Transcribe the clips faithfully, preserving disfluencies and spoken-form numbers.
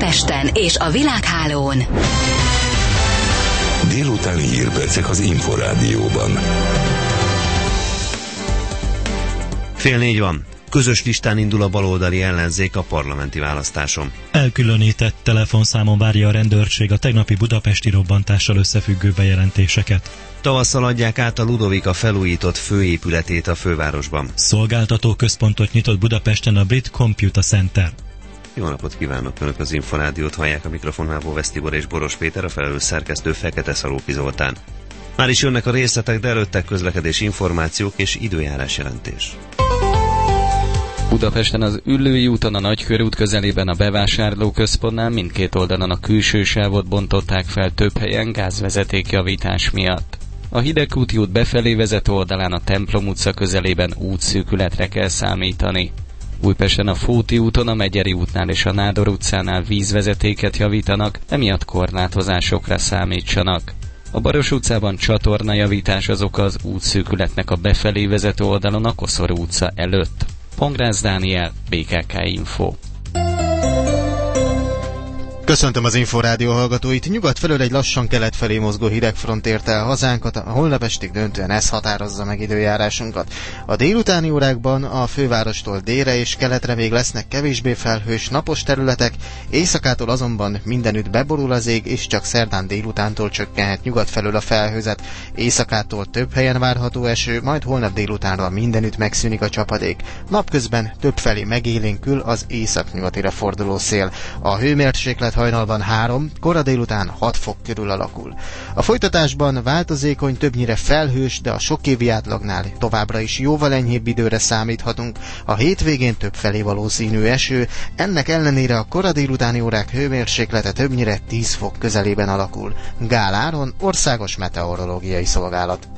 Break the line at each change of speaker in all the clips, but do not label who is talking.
Budapesten és a világhálón.
Délutáni hírpercek az Inforádióban.
Fél négy van. Közös listán indul a baloldali ellenzék a parlamenti választáson.
Elkülönített telefonszámon várja a rendőrség a tegnapi budapesti robbantással összefüggő bejelentéseket.
Tavasszal adják át a Ludovika felújított főépületét a fővárosban.
Szolgáltató központot nyitott Budapesten a Brit Computer Center.
Jó napot kívánok! Önök az Inforádiót hallják, a mikrofonnál Vovesz Tibor és Boros Péter, a felelős szerkesztő Fekete Szalópi Zoltán. Már is jönnek a részletek, de előtte közlekedési információk és időjárás jelentés.
Budapesten az Üllői úton a Nagykörút közelében a bevásárlóközpontnál mindkét oldalon a külső sávot bontották fel több helyen gázvezetékjavítás miatt. A Hidegkúti út befelé vezető oldalán a Templom utca közelében útszűkületre kell számítani. Újpesten a Fóti úton, a Megyeri útnál és a Nádor utcánál vízvezetéket javítanak, emiatt korlátozásokra számítsanak. A Baros utcában csatornajavítás az oka az útszűkületnek a befelé vezető oldalon a Koszorú utca előtt. Pongrász Dániel, bé ká ká Info.
Köszöntöm az Inforádió hallgatóit. Nyugat felől egy lassan kelet felé mozgó hidegfront érte el hazánkat, a holnap estig döntően ez határozza meg időjárásunkat. A délutáni órákban a fővárostól délre és keletre még lesznek kevésbé felhős napos területek, éjszakától azonban mindenütt beborul az ég, és csak szerdán délutántól csökkenhet nyugat felől a felhőzet. Éjszakától több helyen várható eső, majd holnap délutánra mindenütt megszűnik a csapadék. Napközben többfelé megélénkül az északnyugatira forduló szél. A hőmérséklet hajnalban három, kora délután hat fok körül alakul. A folytatásban változékony, többnyire felhős, de a sokévi átlagnál továbbra is jóval enyhébb időre számíthatunk. A hétvégén többfelé valószínű eső, ennek ellenére a kora délutáni órák hőmérséklete többnyire tíz fok közelében alakul. Gál Áron, Országos Meteorológiai Szolgálat.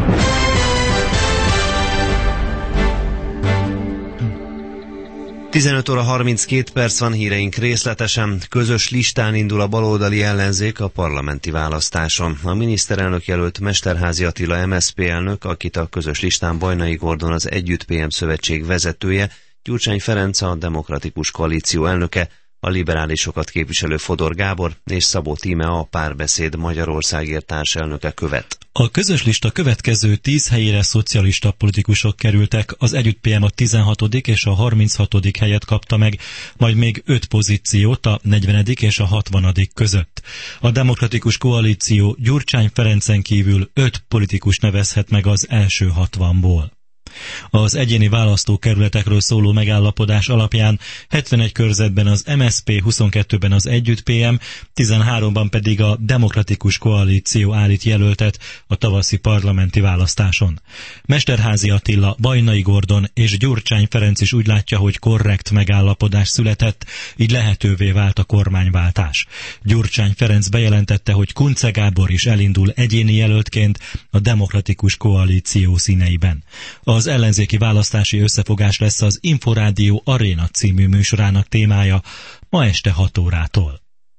tizenöt óra harminckét perc van, híreink részletesen. Közös listán indul a baloldali ellenzék a parlamenti választáson. A miniszterelnök jelölt Mesterházy Attila em es zé pé elnök, akit a közös listán Bajnai Gordon az Együtt pé em szövetség vezetője, Gyurcsány Ferenc a Demokratikus Koalíció elnöke, a liberálisokat képviselő Fodor Gábor és Szabó Tíme a Párbeszéd Magyarországért társelnöke követ.
A közös lista következő tíz helyére szocialista politikusok kerültek, az Együtt pé em a tizenhatodik és a harminchatodik helyet kapta meg, majd még öt pozíciót a negyvenedik és a hatvanadik között. A Demokratikus Koalíció Gyurcsány Ferencen kívül öt politikus nevezhet meg az első hatvanból. Az egyéni választókerületekről szóló megállapodás alapján hetvenegy körzetben az em es zé pé, huszonkettőben az Együtt pé em, tizenháromban pedig a Demokratikus Koalíció állít jelöltet a tavaszi parlamenti választáson. Mesterházy Attila, Bajnai Gordon és Gyurcsány Ferenc is úgy látja, hogy korrekt megállapodás született, így lehetővé vált a kormányváltás. Gyurcsány Ferenc bejelentette, hogy Kunce Gábor is elindul egyéni jelöltként a Demokratikus Koalíció színeiben. Az ellenzéki választási összefogás lesz az Inforádió Aréna című műsorának témája ma este hat órától.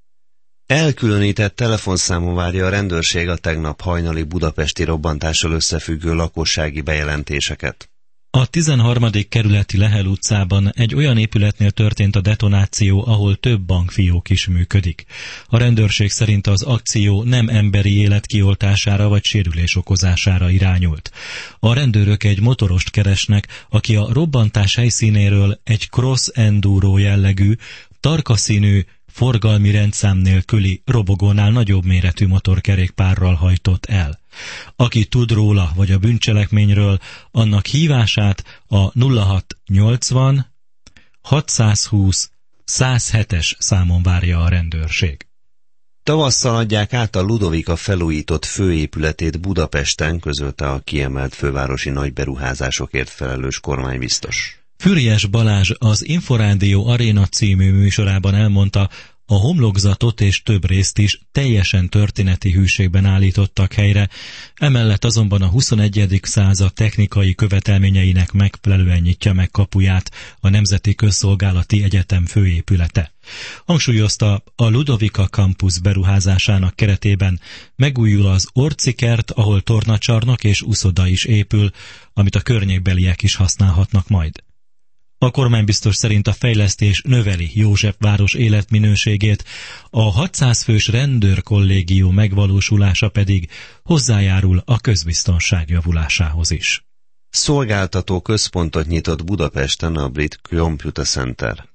Elkülönített telefonszámon várja a rendőrség a tegnap hajnali budapesti robbantással összefüggő lakossági bejelentéseket.
A tizenharmadik kerületi Lehel utcában egy olyan épületnél történt a detonáció, ahol több bankfiók is működik. A rendőrség szerint az akció nem emberi élet kioltására vagy sérülés okozására irányult. A rendőrök egy motorost keresnek, aki a robbantás helyszínéről egy cross enduro jellegű, tarka színű, forgalmi rendszám nélküli, robogónál nagyobb méretű motorkerékpárral hajtott el. Aki tud róla vagy a bűncselekményről, annak hívását a nulla hat nyolcvan hatszázhúsz százhetes számon várja a rendőrség.
Tavasszal adják át a Ludovika felújított főépületét Budapesten, közölte a kiemelt fővárosi nagyberuházásokért felelős kormánybiztos.
Füriyes Balázs az Inforádió Aréna című műsorában elmondta, a homlokzatot és több részt is teljesen történeti hűségben állítottak helyre, emellett azonban a huszonegyedik század technikai követelményeinek megfelelően nyitja meg kapuját a Nemzeti Közszolgálati Egyetem főépülete. Hangsúlyozta, a Ludovika Campus beruházásának keretében megújul az Orci kert, ahol tornacsarnok és uszoda is épül, amit a környékbeliek is használhatnak majd. A kormánybiztos szerint a fejlesztés növeli Józsefváros életminőségét, a hatszáz fős rendőrkollégium megvalósulása pedig hozzájárul a közbiztonság javulásához is.
Szolgáltató központot nyitott Budapesten a Brit Computer Center.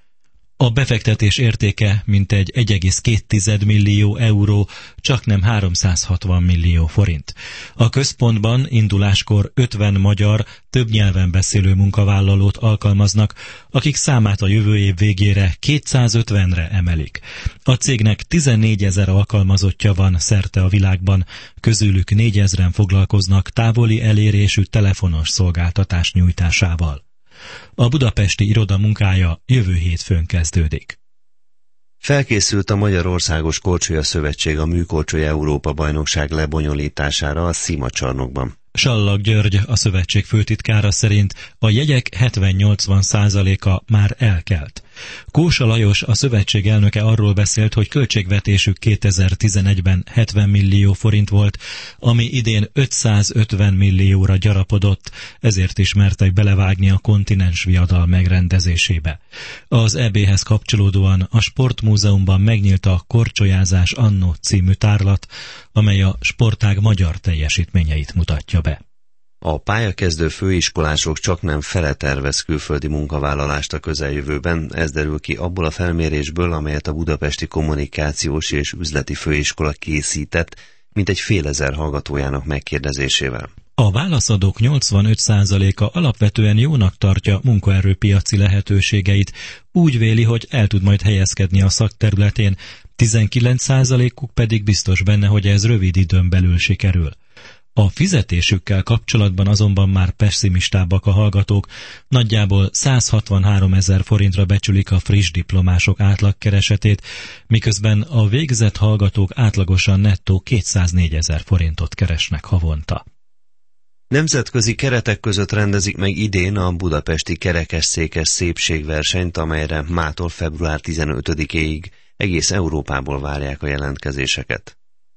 A befektetés értéke mintegy egy egész két millió euró, csaknem háromszázhatvan millió forint. A központban induláskor ötven magyar, több nyelven beszélő munkavállalót alkalmaznak, akik számát a jövő év végére kétszázötvenre emelik. A cégnek tizennégyezer alkalmazottja van szerte a világban, közülük négyezren foglalkoznak távoli elérésű telefonos szolgáltatás nyújtásával. A budapesti iroda munkája jövő hétfőn kezdődik.
Felkészült a Magyarországos Korcsolya Szövetség a Műkorcsolya Európa-bajnokság lebonyolítására a Szima csarnokban.
Sallag György, a szövetség főtitkára szerint a jegyek hetven-nyolcvan százaléka már elkelt. Kósa Lajos, a szövetség elnöke arról beszélt, hogy költségvetésük kétezer-tizenegyben hetven millió forint volt, ami idén ötszázötven millióra gyarapodott, ezért is mertek belevágni a kontinens viadal megrendezésébe. Az é béhez kapcsolódóan a Sportmúzeumban megnyílt a Korcsolyázás Annó című tárlat, amely a sportág magyar teljesítményeit mutatja be.
A pályakezdő főiskolások csaknem fele tervez külföldi munkavállalást a közeljövőben, ez derül ki abból a felmérésből, amelyet a Budapesti Kommunikációs és Üzleti Főiskola készített, mintegy félezer hallgatójának megkérdezésével.
A válaszadók nyolcvanöt százaléka alapvetően jónak tartja munkaerőpiaci lehetőségeit, úgy véli, hogy el tud majd helyezkedni a szakterületén, tizenkilenc százalékuk pedig biztos benne, hogy ez rövid időn belül sikerül. A fizetésükkel kapcsolatban azonban már pessimistábbak a hallgatók, nagyjából százhatvanhárom ezer forintra becsülik a friss diplomások átlagkeresetét, miközben a végzett hallgatók átlagosan nettó kétszáznégy ezer forintot keresnek havonta.
Nemzetközi keretek között rendezik meg idén a budapesti kerekesszékes szépségversenyt, amelyre mától február tizenötödikéig egész Európából várják a jelentkezéseket.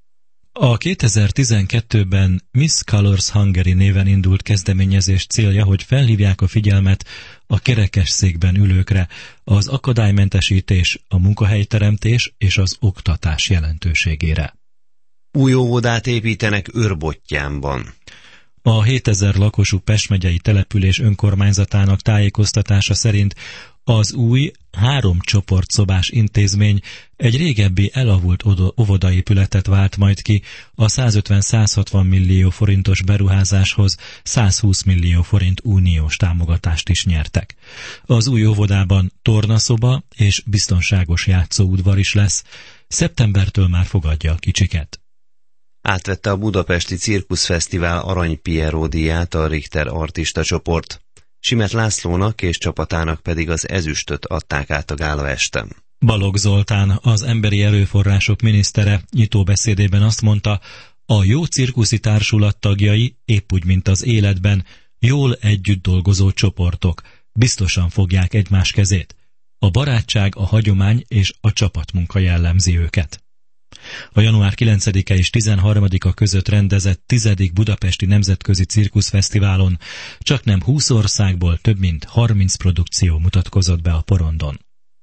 A kétezer-tizenkettőben Miss Colors Hungary néven indult kezdeményezés célja, hogy felhívják a figyelmet a kerekesszékben ülőkre, az akadálymentesítés, a munkahelyteremtés és az oktatás jelentőségére.
Új óvodát építenek Őrbottyánban.
A hétezer lakosú Pest megyei település önkormányzatának tájékoztatása szerint az új három csoportszobás intézmény egy régebbi elavult óvodaépületet vált majd ki, a százötven-százhatvan millió forintos beruházáshoz százhúsz millió forint uniós támogatást is nyertek. Az új óvodában tornaszoba és biztonságos játszóudvar is lesz, szeptembertől már fogadja a kicsiket.
Átvette a Budapesti Cirkuszfesztivál Arany Pierrot díját a Richter artista csoport. Simet Lászlónak és csapatának pedig az ezüstöt adták át a gála este.
Balogh Zoltán, az emberi erőforrások minisztere nyitóbeszédében azt mondta, a jó cirkuszi társulat tagjai, épp úgy, mint az életben, jól együtt dolgozó csoportok, biztosan fogják egymás kezét. A barátság, a hagyomány és a csapatmunka jellemzi őket. A január kilencedike és tizenharmadika között rendezett tizedik Budapesti Nemzetközi Cirkuszfesztiválon csaknem húsz országból több mint harminc produkció mutatkozott be a porondon.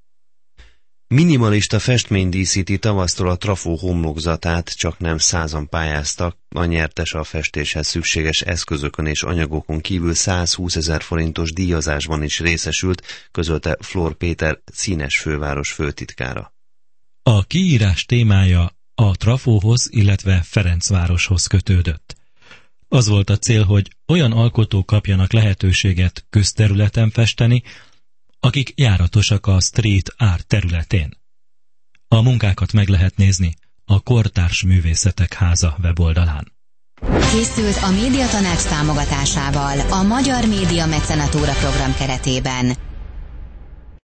Minimalista festmény díszíti tavasztól a trafó homlokzatát, csaknem százan pályáztak, a nyertes a festéshez szükséges eszközökön és anyagokon kívül százhúszezer forintos díjazásban is részesült, közölte Flór Péter színes főváros főtitkára.
A kiírás témája a trafóhoz, illetve Ferencvároshoz kötődött. Az volt a cél, hogy olyan alkotók kapjanak lehetőséget közterületen festeni, akik járatosak a street art területén. A munkákat meg lehet nézni a Kortárs Művészetek Háza weboldalán.
Készült a Médiatanács támogatásával a Magyar Média Mecenatúra program keretében.